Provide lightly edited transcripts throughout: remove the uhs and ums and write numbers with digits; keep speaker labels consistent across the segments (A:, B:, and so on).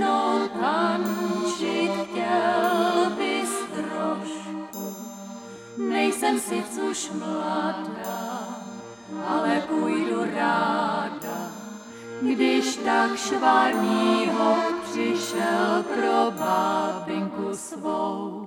A: mnou tančit, chtěl bys trošku. Nejsem sic už mladá, ale půjdu ráda, když tak švarního přišel pro bábinku svou.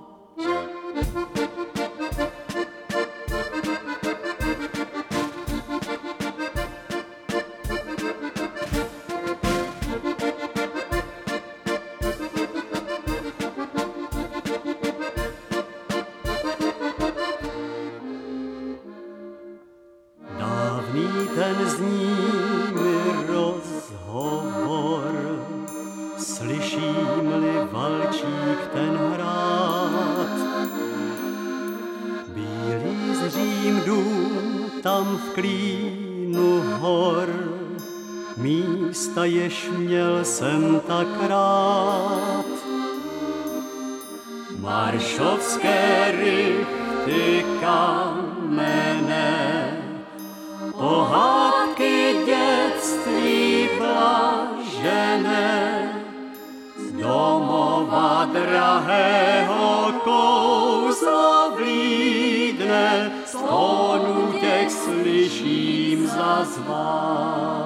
B: Dávný ten zní mi rozhovor, slyším-li valčík ten hrát. Bílý zřím dům tam v klínu hor, místa jež měl jsem tak rád. Maršovské rychty kamenné, pohádky dětství blažené, z domova drahého kouzla vlídne, z tónů těch slyším zazvát.